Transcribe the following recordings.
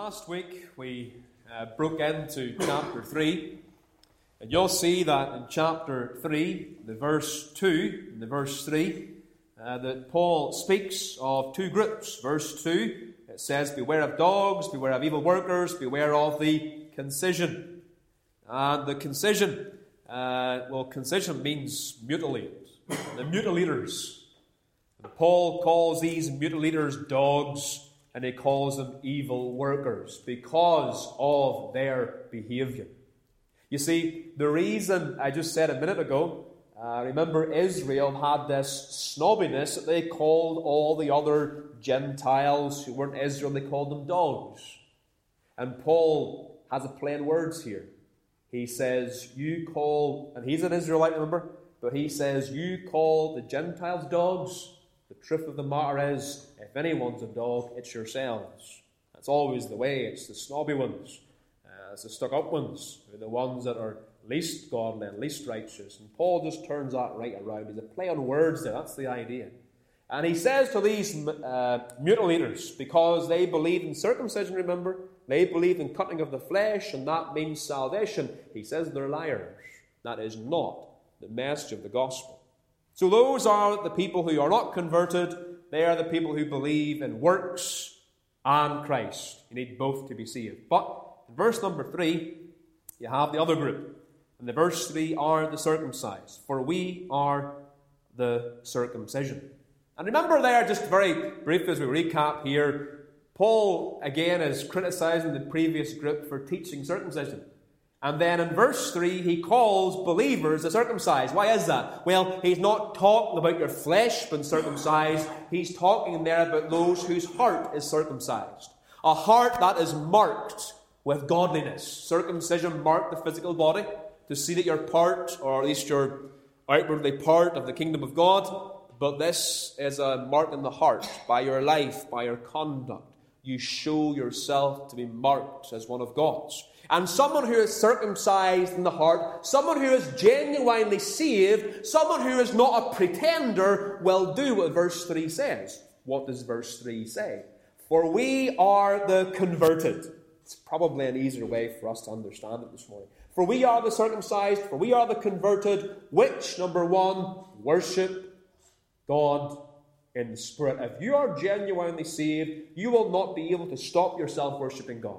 Last week we broke into chapter 3, and you'll see that in chapter 3, the verse 2 and the verse 3, that Paul speaks of two groups. Verse 2, it says, "Beware of dogs, beware of evil workers, beware of the concision." And the concision, concision means mutilate. The mutilators. And Paul calls these mutilators dogs, and he calls them evil workers because of their behavior. You see, the reason I just said a minute ago, remember Israel had this snobbiness that they called all the other Gentiles who weren't Israel, they called them dogs. And Paul has a play on words here. He says, and he's an Israelite, remember, but he says, you call the Gentiles dogs. The truth of the matter is, if anyone's a dog, it's yourselves. That's always the way. It's the snobby ones. It's the stuck-up ones. They're the ones that are least godly and least righteous. And Paul just turns that right around. There's a play on words there. That's the idea. And he says to these mutilators, because they believe in circumcision, remember, they believe in cutting of the flesh, and that means salvation. He says they're liars. That is not the message of the gospel. So those are the people who are not converted. They are the people who believe in works and Christ. You need both to be saved. But in verse number 3, you have the other group. And the verse 3 are the circumcised. For we are the circumcision. And remember there, just very briefly as we recap here, Paul again is criticizing the previous group for teaching circumcision. And then in verse 3, he calls believers the circumcised. Why is that? Well, he's not talking about your flesh being circumcised. He's talking there about those whose heart is circumcised. A heart that is marked with godliness. Circumcision marked the physical body to see that you're part, or at least you're outwardly part of the kingdom of God. But this is a mark in the heart. By your life, by your conduct, you show yourself to be marked as one of God's. And someone who is circumcised in the heart, someone who is genuinely saved, someone who is not a pretender, will do what verse 3 says. What does verse 3 say? For we are the converted. It's probably an easier way for us to understand it this morning. For we are the circumcised, for we are the converted, which, number 1, worship God in the Spirit. If you are genuinely saved, you will not be able to stop yourself worshipping God.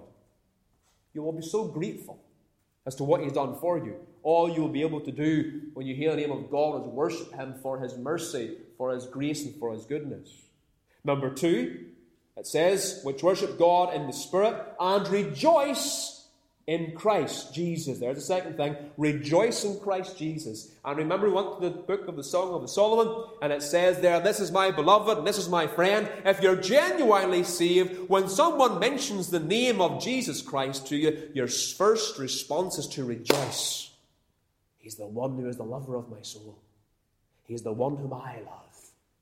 You will be so grateful as to what He's done for you. All you will be able to do when you hear the name of God is worship Him for His mercy, for His grace, and for His goodness. Number 2, it says, which worship God in the Spirit and rejoice in Christ Jesus. There's the second thing. Rejoice in Christ Jesus. And remember, we went to the book of the Song of Solomon, and it says there, this is my beloved, and this is my friend. If you're genuinely saved, when someone mentions the name of Jesus Christ to you, your first response is to rejoice. He's the one who is the lover of my soul. He's the one whom I love.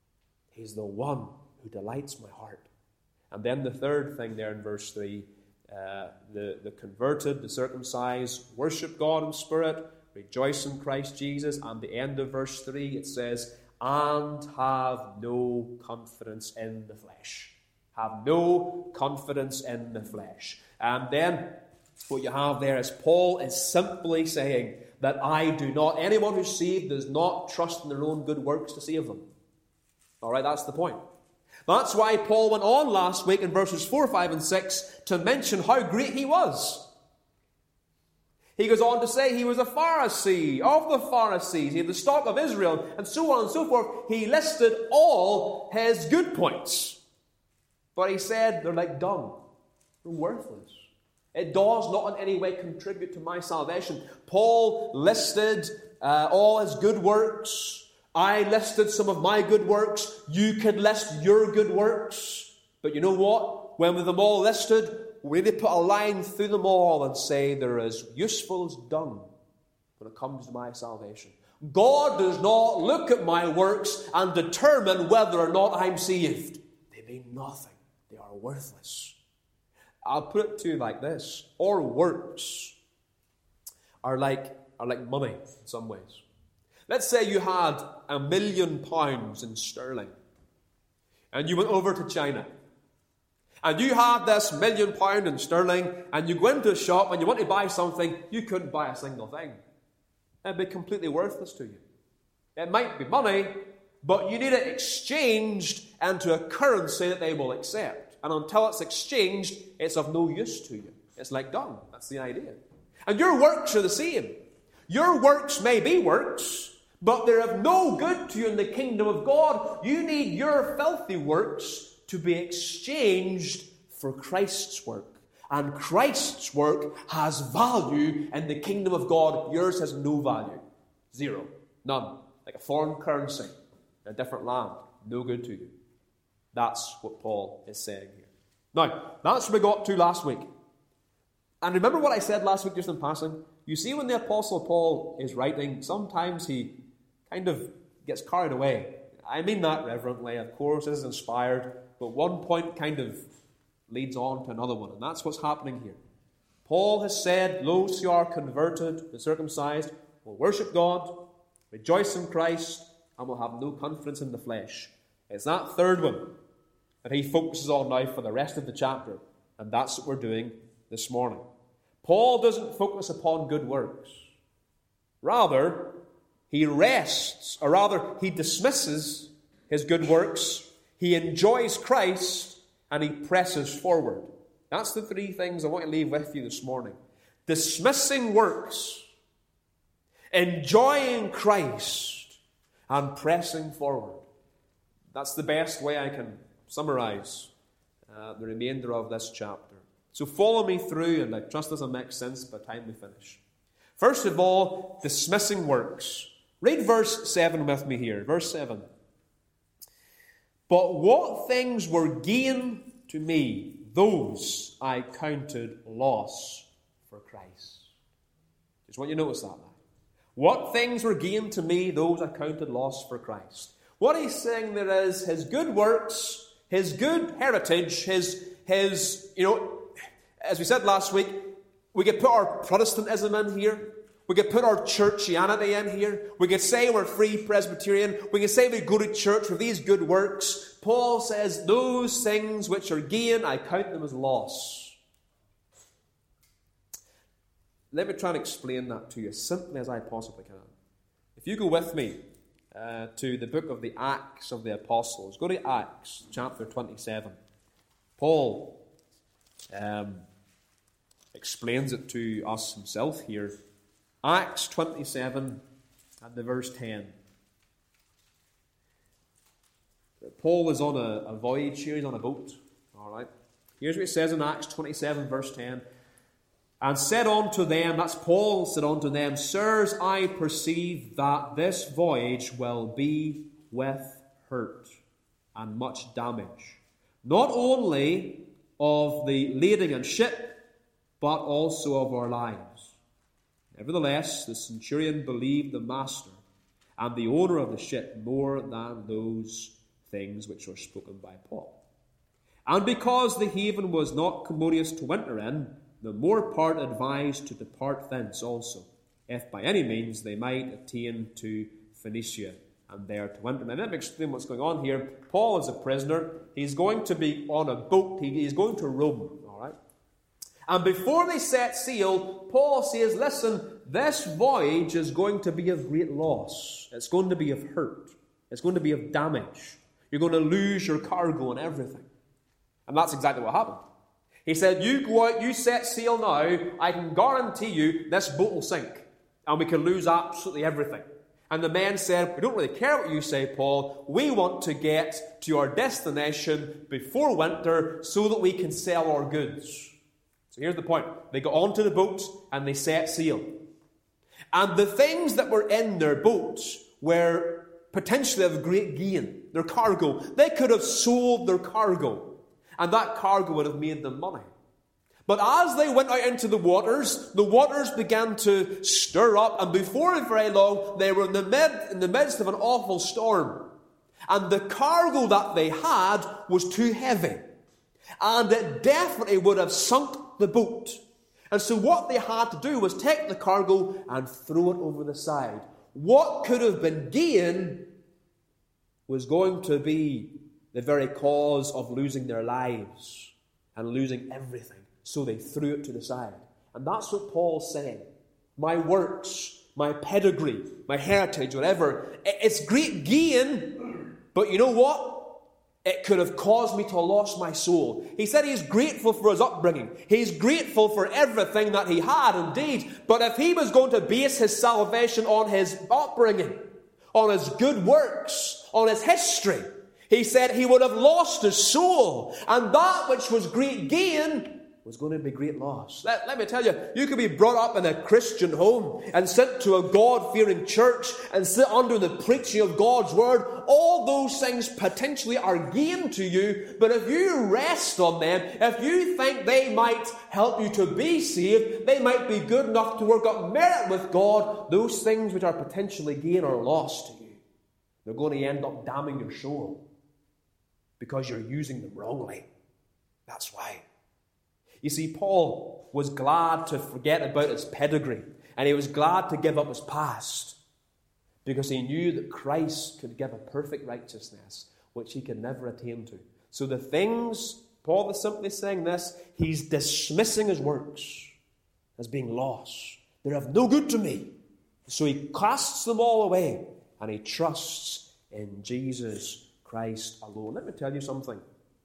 He's the one who delights my heart. And then the third thing there in verse 3, the converted, the circumcised, worship God in spirit, rejoice in Christ Jesus. And the end of verse 3, it says, and have no confidence in the flesh. Have no confidence in the flesh. And then what you have there is Paul is simply saying that anyone who's saved does not trust in their own good works to save them. All right, that's the point. That's why Paul went on last week in verses 4, 5, and 6 to mention how great he was. He goes on to say he was a Pharisee of the Pharisees. He had the stock of Israel, and so on and so forth. He listed all his good points. But he said they're like dung. They're worthless. It does not in any way contribute to my salvation. Paul listed all his good works. I listed some of my good works. You could list your good works. But you know what? When with them all listed, we need to put a line through them all and say they're as useful as dung when it comes to my salvation. God does not look at my works and determine whether or not I'm saved. They mean nothing. They are worthless. I'll put it to you like this. Our works are like money in some ways. Let's say you had £1 million in sterling and you went over to China and you had this £1 million in sterling, and you go into a shop and you want to buy something, you couldn't buy a single thing. It'd be completely worthless to you. It might be money, but you need it exchanged into a currency that they will accept. And until it's exchanged, it's of no use to you. It's like dung. That's the idea. And your works are the same. Your works may be works, but they're of no good to you in the kingdom of God. You need your filthy works to be exchanged for Christ's work. And Christ's work has value in the kingdom of God. Yours has no value. Zero. None. Like a foreign currency in a different land. No good to you. That's what Paul is saying here. Now, that's where we got to last week. And remember what I said last week just in passing? You see, when the Apostle Paul is writing, sometimes he kind of gets carried away. I mean that reverently. Of course, this is inspired. But one point kind of leads on to another one. And that's what's happening here. Paul has said, those who are converted, the circumcised, will worship God, rejoice in Christ, and will have no confidence in the flesh. It's that third one that he focuses on now for the rest of the chapter. And that's what we're doing this morning. Paul doesn't focus upon good works. Rather, he rests, or rather, he dismisses his good works. He enjoys Christ, and he presses forward. That's the three things I want to leave with you this morning. Dismissing works, enjoying Christ, and pressing forward. That's the best way I can summarize the remainder of this chapter. So follow me through, and I trust this will make sense by the time we finish. First of all, dismissing works. Read verse 7 with me here. Verse 7. But what things were gain to me, those I counted loss for Christ. Just want you to notice that now. What things were gain to me, those I counted loss for Christ. What he's saying there is his good works, his good heritage, his as we said last week, we could put our Protestantism in here. We could put our churchianity in here. We could say we're Free Presbyterian. We could say we go to church with these good works. Paul says, those things which are gain, I count them as loss. Let me try and explain that to you as simply as I possibly can. If you go with me to the book of the Acts of the Apostles, go to Acts chapter 27. Paul explains it to us himself here. Acts 27 and the verse 10. Paul is on a voyage here. He's on a boat. All right. Here's what it says in Acts 27 verse 10. And said unto them, that's Paul said unto them, Sirs, I perceive that this voyage will be with hurt and much damage, not only of the lading and ship, but also of our lives. Nevertheless, the centurion believed the master and the owner of the ship more than those things which were spoken by Paul. And because the haven was not commodious to winter in, the more part advised to depart thence also, if by any means they might attain to Phoenicia, and there to winter. Now let me explain what's going on here. Paul is a prisoner. He's going to be on a boat. He's going to Rome. All right. And before they set sail, Paul says, listen, this voyage is going to be of great loss. It's going to be of hurt. It's going to be of damage. You're going to lose your cargo and everything. And that's exactly what happened. He said, you go out, you set sail now, I can guarantee you this boat will sink. And we can lose absolutely everything. And the men said, we don't really care what you say, Paul. We want to get to our destination before winter so that we can sell our goods. So here's the point. They got onto the boat and they set sail. And the things that were in their boats were potentially of great gain. Their cargo. They could have sold their cargo. And that cargo would have made them money. But as they went out into the waters began to stir up, and before very long, they were in the midst of an awful storm. And the cargo that they had was too heavy. And it definitely would have sunk the boat. And so what they had to do was take the cargo and throw it over the side. What could have been gain was going to be the very cause of losing their lives. and losing everything. So they threw it to the side. And that's what Paul's saying. My works, my pedigree, my heritage, whatever, it's great gain, but you know what? It could have caused me to lose my soul. He said he's grateful for his upbringing. He's grateful for everything that he had, indeed. But if he was going to base his salvation on his upbringing, on his good works, on his history, he said he would have lost his soul. And that which was great gain was going to be great loss. Let me tell you, you could be brought up in a Christian home and sent to a God-fearing church and sit under the preaching of God's word. All those things potentially are gain to you, but if you rest on them, if you think they might help you to be saved, they might be good enough to work up merit with God, those things which are potentially gain are lost to you. They're going to end up damning your soul because you're using them wrongly. That's why. You see, Paul was glad to forget about his pedigree, and he was glad to give up his past, because he knew that Christ could give a perfect righteousness, which he could never attain to. So the things, Paul is simply saying this, he's dismissing his works as being lost. They're of no good to me. So he casts them all away, and he trusts in Jesus Christ alone. Let me tell you something.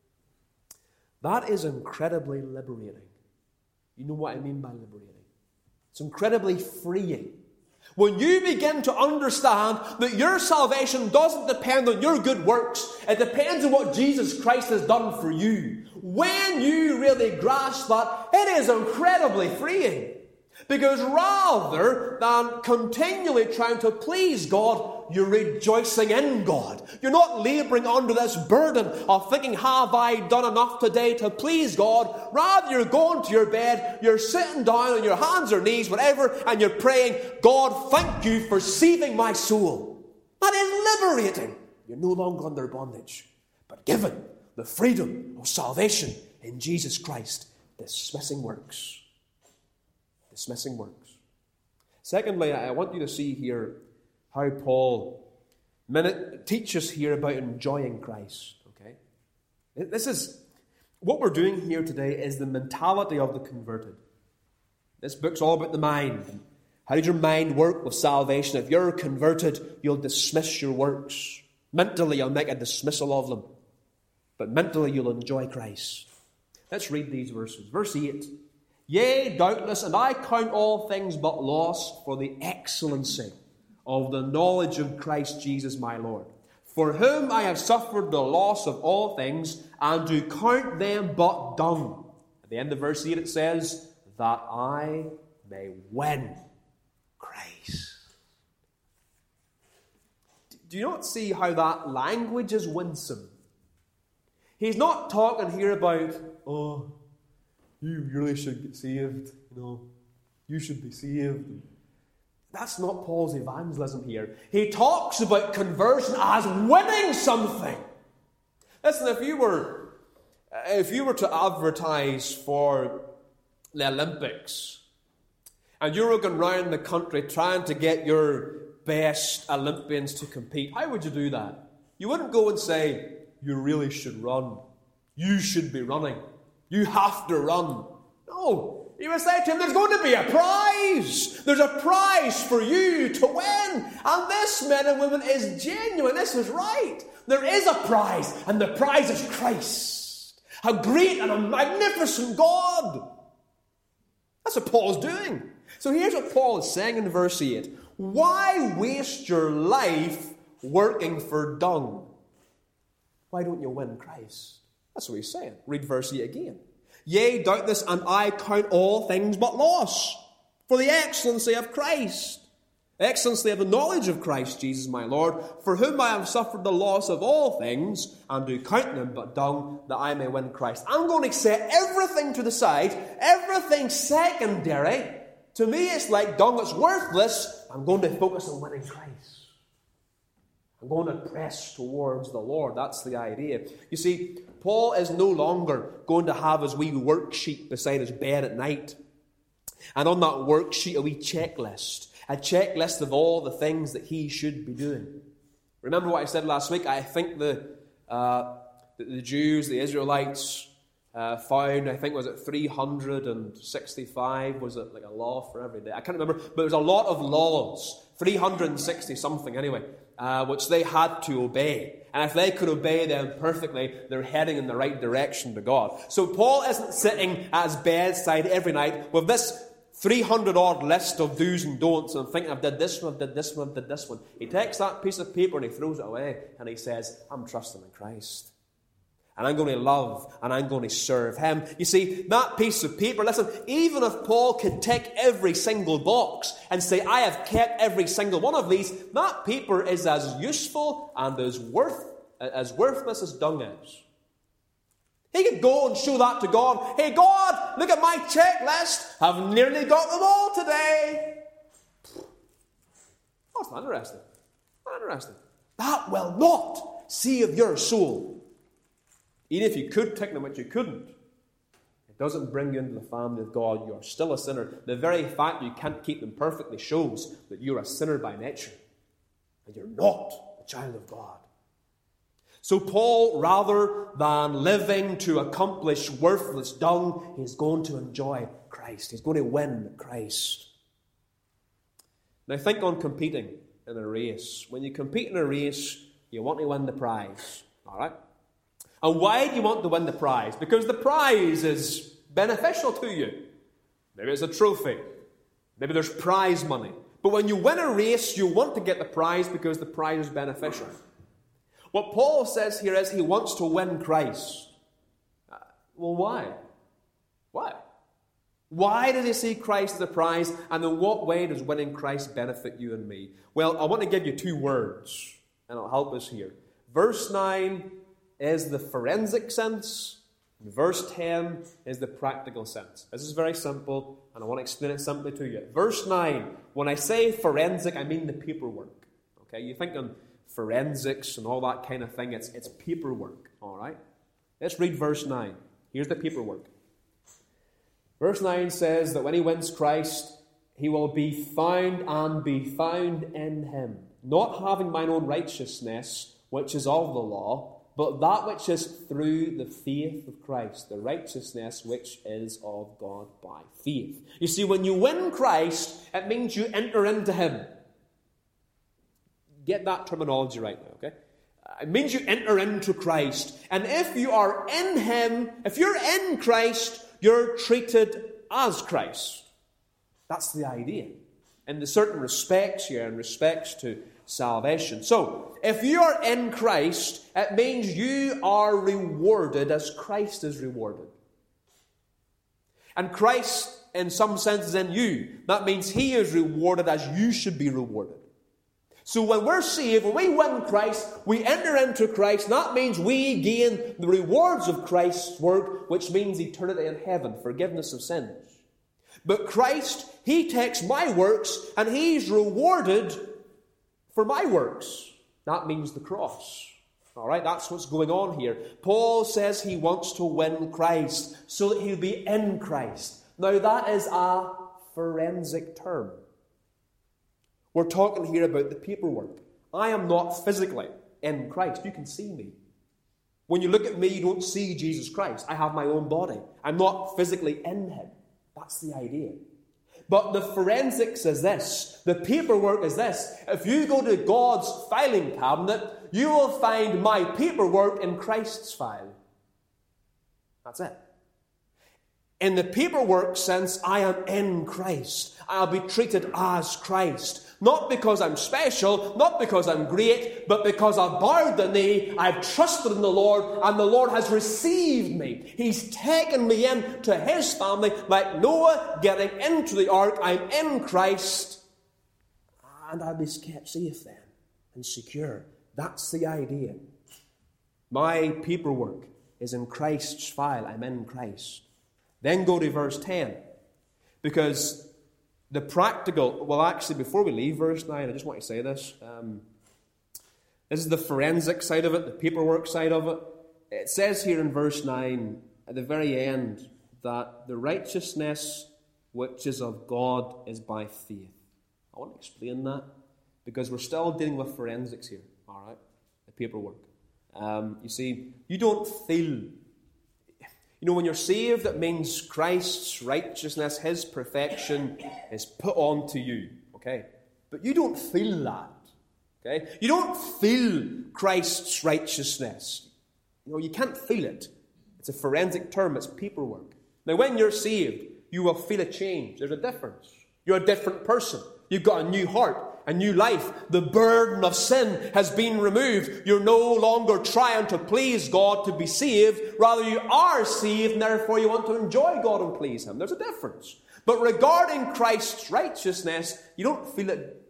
That is incredibly liberating. You know what I mean by liberating? It's incredibly freeing. When you begin to understand that your salvation doesn't depend on your good works, it depends on what Jesus Christ has done for you. When you really grasp that, it is incredibly freeing. Because rather than continually trying to please God, you're rejoicing in God. You're not labouring under this burden of thinking, have I done enough today to please God? Rather, you're going to your bed, you're sitting down on your hands or knees, whatever, and you're praying, God, thank you for saving my soul. That is liberating. You're no longer under bondage, but given the freedom of salvation in Jesus Christ, dismissing works. Dismissing works. Secondly, I want you to see here how Paul teaches here about enjoying Christ. Okay, this is what we're doing here today. Is the mentality of the converted. This book's all about the mind. How does your mind work with salvation? If you're converted, you'll dismiss your works. Mentally, you'll make a dismissal of them, but mentally, you'll enjoy Christ. Let's read these verses. Verse 8. Yea, doubtless, and I count all things but loss for the excellency of the knowledge of Christ Jesus my Lord, for whom I have suffered the loss of all things, and do count them but dung. At the end of verse 8 it says, that I may win Christ. Do you not see how that language is winsome? He's not talking here about, you really should get saved. You should be saved. That's not Paul's evangelism here. He talks about conversion as winning something. Listen, if you were to advertise for the Olympics, and you were going around the country trying to get your best Olympians to compete, how would you do that? You wouldn't go and say, you really should run. You should be running. You have to run. No. You would say to him, there's going to be a prize. There's a prize for you to win. And this, men and women, is genuine. This is right. There is a prize, and the prize is Christ. A great and a magnificent God. That's what Paul's doing. So here's what Paul is saying in verse 8. Why waste your life working for dung? Why don't you win Christ? That's what he's saying. Read verse 8 again. Yea, doubtless, and I count all things but loss, for the excellency of Christ, the excellency of the knowledge of Christ Jesus my Lord, for whom I have suffered the loss of all things, and do count them but dung, that I may win Christ. I'm going to set everything to the side, everything secondary. To me, it's like dung, it's worthless. I'm going to focus on winning Christ. I'm going to press towards the Lord. That's the idea. You see, Paul is no longer going to have his wee worksheet beside his bed at night. And on that worksheet, a wee checklist of all the things that he should be doing. Remember what I said last week? I think the Jews, the Israelites, found, I think, was it 365? Was it like a law for every day? I can't remember. But there's a lot of laws, 360 something anyway, which they had to obey. And if they could obey them perfectly, they're heading in the right direction to God. So Paul isn't sitting at his bedside every night with this 300-odd list of do's and don'ts and thinking, I've did this one, I've did this one, I've did this one. He takes that piece of paper and he throws it away and he says, I'm trusting in Christ. And I'm going to love and I'm going to serve Him. You see, that piece of paper, listen, even if Paul could tick every single box and say, I have kept every single one of these, that paper is as useful and as worthless as dung is. He could go and show that to God. Hey, God, look at my checklist. I've nearly got them all today. Oh, it's not interesting. Not interesting. That will not save your soul. Even if you could tick them, which you couldn't, it doesn't bring you into the family of God. You are still a sinner. The very fact you can't keep them perfectly shows that you're a sinner by nature. And you're not a child of God. So Paul, rather than living to accomplish worthless dung, he's going to enjoy Christ. He's going to win Christ. Now think on competing in a race. When you compete in a race, you want to win the prize. All right? And why do you want to win the prize? Because the prize is beneficial to you. Maybe it's a trophy. Maybe there's prize money. But when you win a race, you want to get the prize because the prize is beneficial. What Paul says here is he wants to win Christ. Well, why? Why? Why does he see Christ as a prize? And in what way does winning Christ benefit you and me? Well, I want to give you two words, and it'll help us here. Verse 9 is the forensic sense, and verse 10 is the practical sense. This is very simple, and I want to explain it simply to you. Verse 9, when I say forensic, I mean the paperwork. Okay, you think on forensics and all that kind of thing, it's paperwork, all right? Let's read verse 9. Here's the paperwork. Verse 9 says that when he wins Christ, he will be found and be found in him, not having mine own righteousness, which is of the law, but that which is through the faith of Christ, the righteousness which is of God by faith. You see, when you win Christ, it means you enter into him. Get that terminology right now, okay? It means you enter into Christ. And if you are in him, if you're in Christ, you're treated as Christ. That's the idea. In the certain respects here, in respects to salvation. So, if you are in Christ, it means you are rewarded as Christ is rewarded. And Christ, in some sense, is in you. That means he is rewarded as you should be rewarded. So when we're saved, when we win Christ, we enter into Christ. And that means we gain the rewards of Christ's work, which means eternity in heaven, forgiveness of sins. But Christ, he takes my works and he's rewarded for my works. That means the cross. All right, that's what's going on here. Paul says he wants to win Christ so that he'll be in Christ. Now that is a forensic term. We're talking here about the paperwork. I am not physically in Christ. You can see me. When you look at me, you don't see Jesus Christ. I have my own body. I'm not physically in him. That's the idea. But the forensics is this. The paperwork is this. If you go to God's filing cabinet, you will find my paperwork in Christ's file. That's it. In the paperwork sense, I am in Christ. I'll be treated as Christ. Not because I'm special, not because I'm great, but because I've bowed the knee, I've trusted in the Lord, and the Lord has received me. He's taken me into his family, like Noah getting into the ark. I'm in Christ, and I'll be kept safe then, and secure. That's the idea. My paperwork is in Christ's file. I'm in Christ. Then go to verse 10, because the practical, well actually before we leave verse 9, I just want to say this. This is the forensic side of it, the paperwork side of it. It says here in verse 9, at the very end, that the righteousness which is of God is by faith. I want to explain that, because we're still dealing with forensics here, all right? The paperwork. You see, you don't feel... You know, when you're saved, it means Christ's righteousness, his perfection is put onto you. Okay? But you don't feel that. Okay? You don't feel Christ's righteousness. You know, you can't feel it. It's a forensic term. It's paperwork. Now, when you're saved, you will feel a change. There's a difference. You're a different person. You've got a new heart, a new life. The burden of sin has been removed. You're no longer trying to please God to be saved. Rather, you are saved, and therefore you want to enjoy God and please him. There's a difference. But regarding Christ's righteousness, you don't feel it,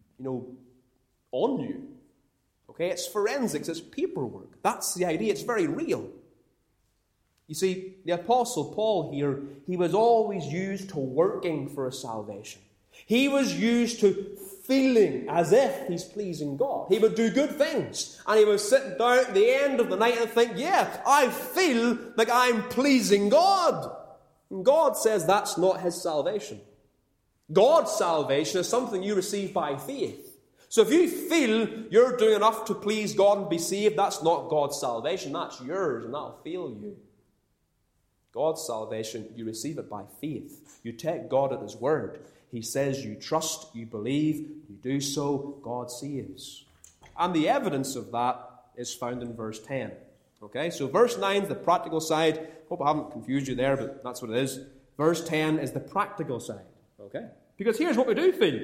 on you. Okay, it's forensics, it's paperwork. That's the idea. It's very real. You see, the Apostle Paul here, he was always used to working for a salvation. He was used to feeling as if he's pleasing God. He would do good things. And he would sit down at the end of the night and think, yeah, I feel like I'm pleasing God. And God says that's not his salvation. God's salvation is something you receive by faith. So if you feel you're doing enough to please God and be saved, that's not God's salvation. That's yours, and that'll fail you. God's salvation, you receive it by faith. You take God at his word. He says you trust, you believe, you do so, God saves. And the evidence of that is found in verse 10. Okay, so verse 9 is the practical side. Hope I haven't confused you there, but that's what it is. Verse 10 is the practical side. Okay, because here's what we do feel.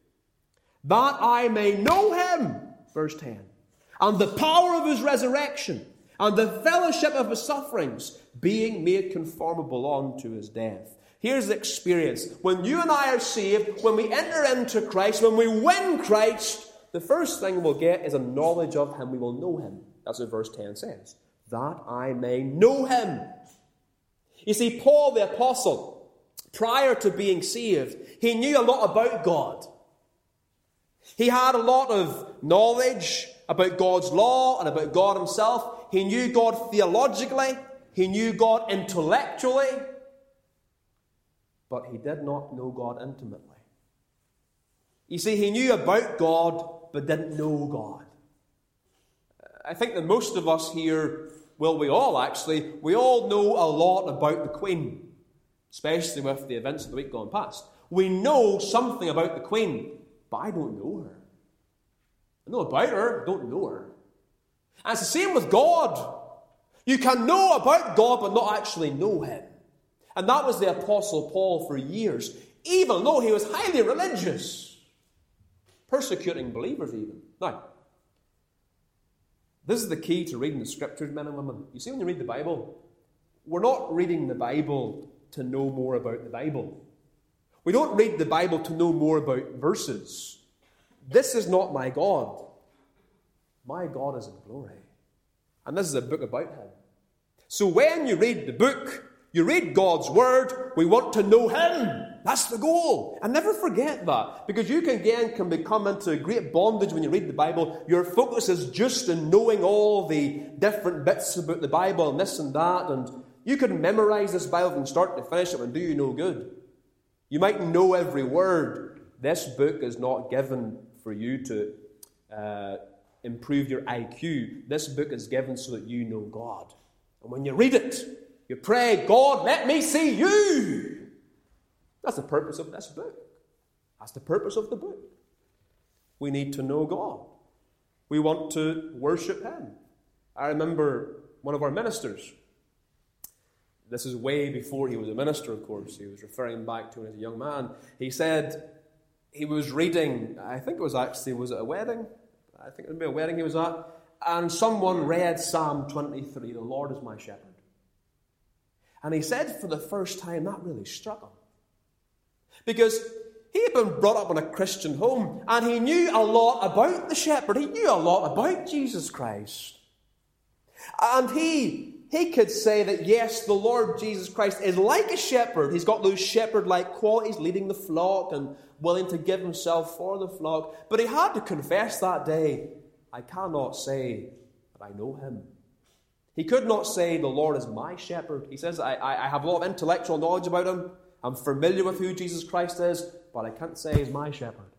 That I may know him, verse 10, and the power of his resurrection, and the fellowship of his sufferings, being made conformable unto his death. Here's the experience. When you and I are saved, when we enter into Christ, when we win Christ, the first thing we'll get is a knowledge of him. We will know him. That's what verse 10 says. That I may know him. You see, Paul the Apostle, prior to being saved, he knew a lot about God. He had a lot of knowledge about God's law and about God himself. He knew God theologically. He knew God intellectually. But he did not know God intimately. You see, he knew about God, but didn't know God. I think that most of us here, well, we all know a lot about the Queen, especially with the events of the week gone past. We know something about the Queen, but I don't know her. I know about her, I don't know her. And it's the same with God. You can know about God, but not actually know him. And that was the Apostle Paul for years, even though he was highly religious, persecuting believers even. Now, this is the key to reading the Scriptures, men and women. You see, when you read the Bible, we're not reading the Bible to know more about the Bible. We don't read the Bible to know more about verses. This is not my God. My God is in glory. And this is a book about him. So when you read the book, you read God's word, we want to know him. That's the goal. And never forget that. Because you can become into great bondage when you read the Bible. Your focus is just in knowing all the different bits about the Bible and this and that. And you can memorize this Bible from start to finish. It will do you no good. You might know every word. This book is not given for you to improve your IQ. This book is given so that you know God. And when you read it, you pray, God, let me see you. That's the purpose of this book. That's the purpose of the book. We need to know God. We want to worship him. I remember one of our ministers. This is way before he was a minister, of course. He was referring back to when he was a young man. He said he was reading, I think it was it a wedding? I think it would be a wedding he was at. And someone read Psalm 23, the Lord is my shepherd. And he said for the first time, that really struck him. Because he had been brought up in a Christian home, and he knew a lot about the shepherd. He knew a lot about Jesus Christ. And he could say that, yes, the Lord Jesus Christ is like a shepherd. He's got those shepherd-like qualities, leading the flock and willing to give himself for the flock. But he had to confess that day, I cannot say that I know him. He could not say, the Lord is my shepherd. He says, I have a lot of intellectual knowledge about him. I'm familiar with who Jesus Christ is, but I can't say he's my shepherd.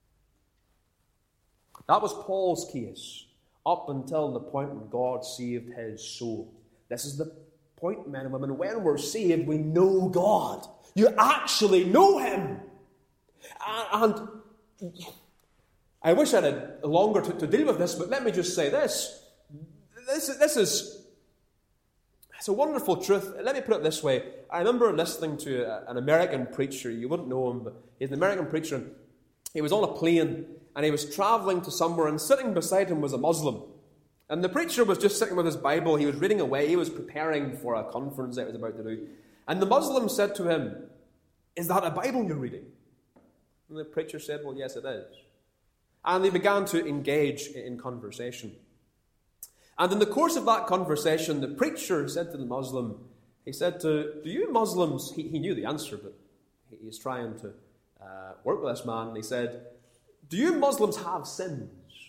That was Paul's case, up until the point when God saved his soul. This is the point, men and women, when we're saved, we know God. You actually know Him. And I wish I had longer to deal with this, but let me just say this. This is it's a wonderful truth. Let me put it this way. I remember listening to an American preacher. You wouldn't know him, but he's an American preacher. And he was on a plane, and he was traveling to somewhere, and sitting beside him was a Muslim. And the preacher was just sitting with his Bible. He was reading away. He was preparing for a conference that he was about to do. And the Muslim said to him, "Is that a Bible you're reading?" And the preacher said, "Well, yes, it is." And they began to engage in conversation. And in the course of that conversation, the preacher said to the Muslim, he said do you Muslims, he knew the answer, but he's trying to work with this man, and he said, "Do you Muslims have sins?"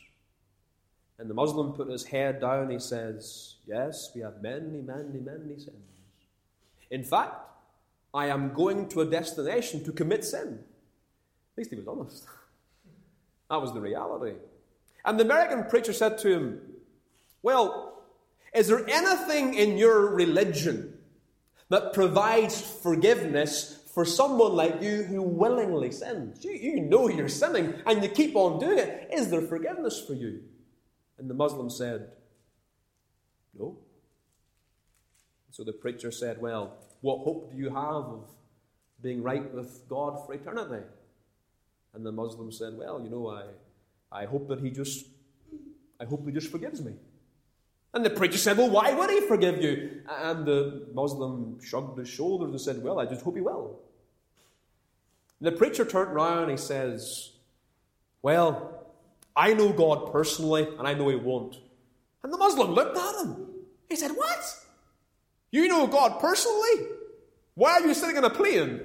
And the Muslim put his head down, he says, "Yes, we have many, many, many sins. In fact, I am going to a destination to commit sin." At least he was honest. That was the reality. And the American preacher said to him, "Well, is there anything in your religion that provides forgiveness for someone like you who willingly sins? You know you're sinning and you keep on doing it. Is there forgiveness for you?" And the Muslim said, "No." So the preacher said, "Well, what hope do you have of being right with God for eternity?" And the Muslim said, "Well, I hope that he just forgives me." And the preacher said, "Well, why would he forgive you?" And the Muslim shrugged his shoulders and said, "Well, I just hope he will." And the preacher turned around and he says, "Well, I know God personally, and I know he won't." And the Muslim looked at him. He said, "What? You know God personally? Why are you sitting on a plane?"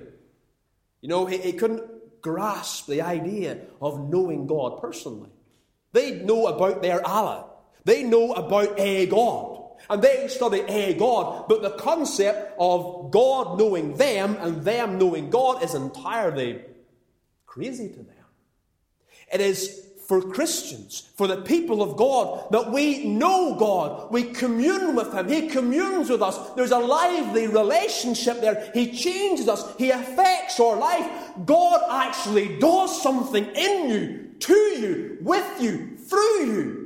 He couldn't grasp the idea of knowing God personally. They know about their Allah. They know about a God. And they study a God. But the concept of God knowing them and them knowing God is entirely crazy to them. It is for Christians, for the people of God, that we know God. We commune with Him. He communes with us. There's a lively relationship there. He changes us. He affects our life. God actually does something in you, to you, with you, through you.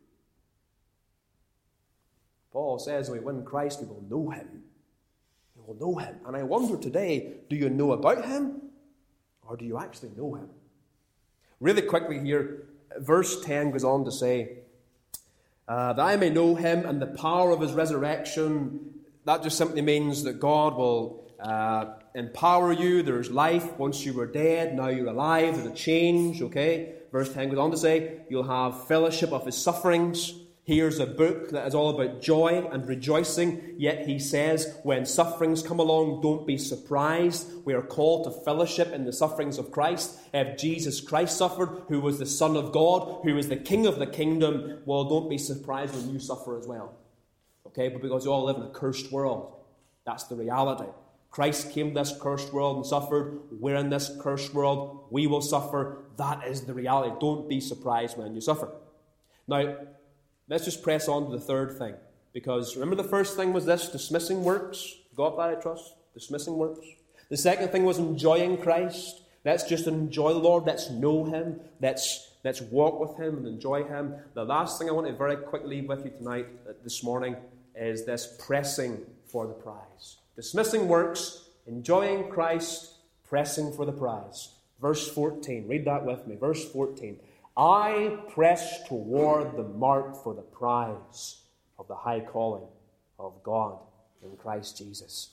Paul says when we win Christ, we will know Him. We will know Him. And I wonder today, do you know about Him? Or do you actually know Him? Really quickly here, verse 10 goes on to say, that I may know Him and the power of His resurrection. That just simply means that God will empower you. There's life. Once you were dead, now you're alive. There's a change, okay? Verse 10 goes on to say, you'll have fellowship of His sufferings. Here's a book that is all about joy and rejoicing. Yet he says, when sufferings come along, don't be surprised. We are called to fellowship in the sufferings of Christ. If Jesus Christ suffered, who was the Son of God, who is the King of the kingdom, well, don't be surprised when you suffer as well. Okay, but because you all live in a cursed world. That's the reality. Christ came to this cursed world and suffered. We're in this cursed world. We will suffer. That is the reality. Don't be surprised when you suffer. Now, let's just press on to the third thing. Because remember the first thing was this, dismissing works. Got that, I trust? Dismissing works. The second thing was enjoying Christ. Let's just enjoy the Lord. Let's know Him. Let's walk with Him and enjoy Him. The last thing I want to very quickly leave with you tonight, this morning, is this pressing for the prize. Dismissing works, enjoying Christ, pressing for the prize. Verse 14. Read that with me. Verse 14. I press toward the mark for the prize of the high calling of God in Christ Jesus.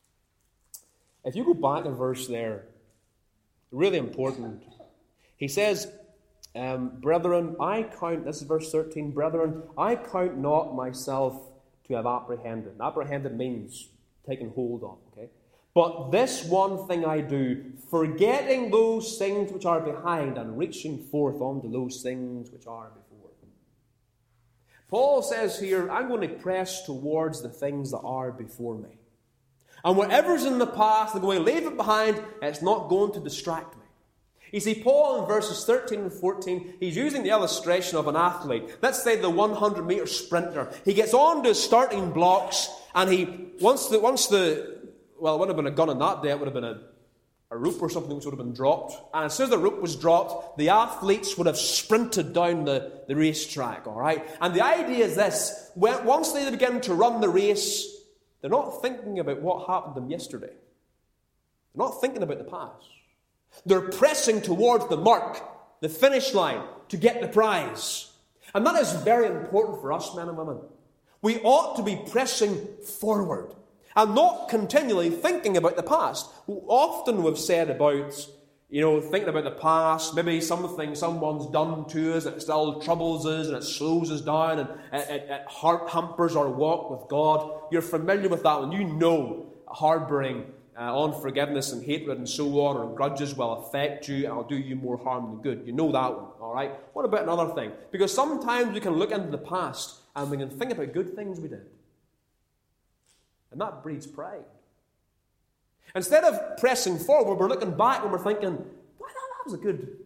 If you go back a verse there, really important. He says, brethren, I count, this is verse 13, brethren, I count not myself to have apprehended. Apprehended means taken hold of, okay? But this one thing I do, forgetting those things which are behind and reaching forth unto those things which are before. Paul says here, I'm going to press towards the things that are before me. And whatever's in the past, I'm going to leave it behind. It's not going to distract me. You see, Paul in verses 13 and 14, he's using the illustration of an athlete. Let's say the 100-meter sprinter. He gets on to his starting blocks, and once the well, it wouldn't have been a gun on that day, it would have been a rope or something which would have been dropped. And as soon as the rope was dropped, the athletes would have sprinted down the racetrack, all right? And the idea is this: once they begin to run the race, they're not thinking about what happened to them yesterday. They're not thinking about the past. They're pressing towards the mark, the finish line, to get the prize. And that is very important for us, men and women. We ought to be pressing forward and not continually thinking about the past. Often we've said about, thinking about the past, maybe something someone's done to us, it still troubles us and it slows us down and it hampers our walk with God. You're familiar with that, and you know harbouring unforgiveness and hatred and so on, or grudges will affect you and will do you more harm than good. You know that one, all right? What about another thing? Because sometimes we can look into the past and we can think about good things we did. And that breeds pride. Instead of pressing forward, we're looking back and we're thinking, well, that was a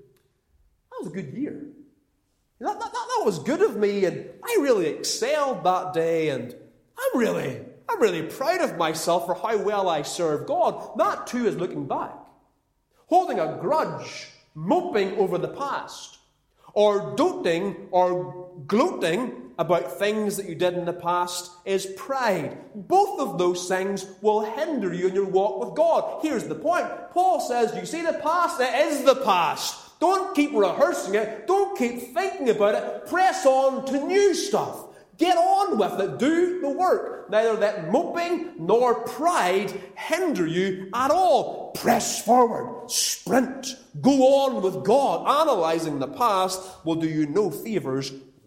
good year. That was good of me, and I really excelled that day, and I'm really proud of myself for how well I served God. That too is looking back. Holding a grudge, moping over the past, or doting or gloating about things that you did in the past is pride. Both of those things will hinder you in your walk with God. Here's the point. Paul says, you see the past? It is the past. Don't keep rehearsing it. Don't keep thinking about it. Press on to new stuff. Get on with it. Do the work. Neither let moping nor pride hinder you at all. Press forward. Sprint. Go on with God. Analysing the past will do you no favours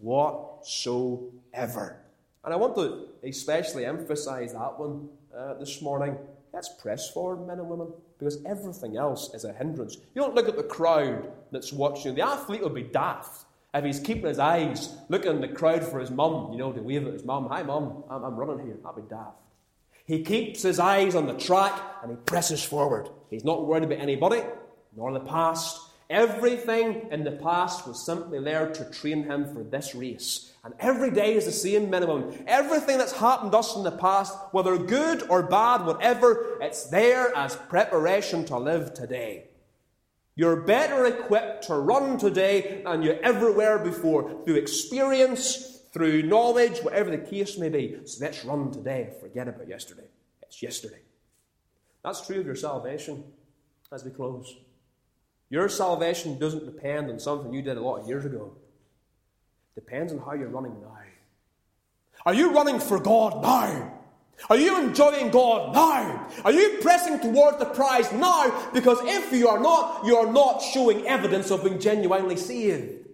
whatsoever. And I want to especially emphasise that one this morning. Let's press forward, men and women, because everything else is a hindrance. You don't look at the crowd that's watching. The athlete will be daft if he's keeping his eyes looking in the crowd for his mum, to wave at his mum. Hi, mum, I'm running here. That'd be daft. He keeps his eyes on the track and he presses forward. He's not worried about anybody, nor the past. Everything in the past was simply there to train him for this race. And every day is the same, men and women. Everything that's happened to us in the past, whether good or bad, whatever, it's there as preparation to live today. You're better equipped to run today than you ever were before, through experience, through knowledge, whatever the case may be. So let's run today. Forget about yesterday. It's yesterday. That's true of your salvation as we close. Your salvation doesn't depend on something you did a lot of years ago. It depends on how you're running now. Are you running for God now? Are you enjoying God now? Are you pressing towards the prize now? Because if you are not showing evidence of being genuinely saved.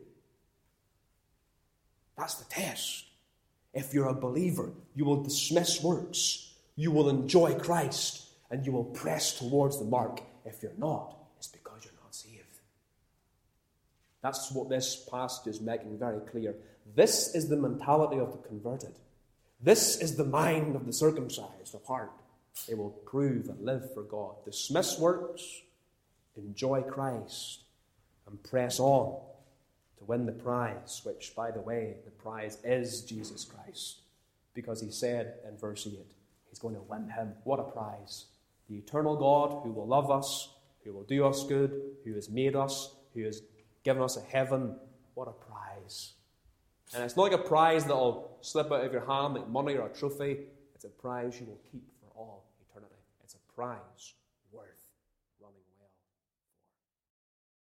That's the test. If you're a believer, you will dismiss works. You will enjoy Christ. And you will press towards the mark. If you're not, it's because you're not saved. That's what this passage is making very clear. This is the mentality of the converted. This is the mind of the circumcised of heart. They will prove and live for God. Dismiss works, enjoy Christ, and press on to win the prize, which, by the way, the prize is Jesus Christ. Because he said in verse 8, he's going to win him. What a prize. The eternal God who will love us, who will do us good, who has made us, who has given us a heaven. What a prize. And it's not like a prize that will slip out of your hand like money or a trophy. It's a prize you will keep for all eternity. It's a prize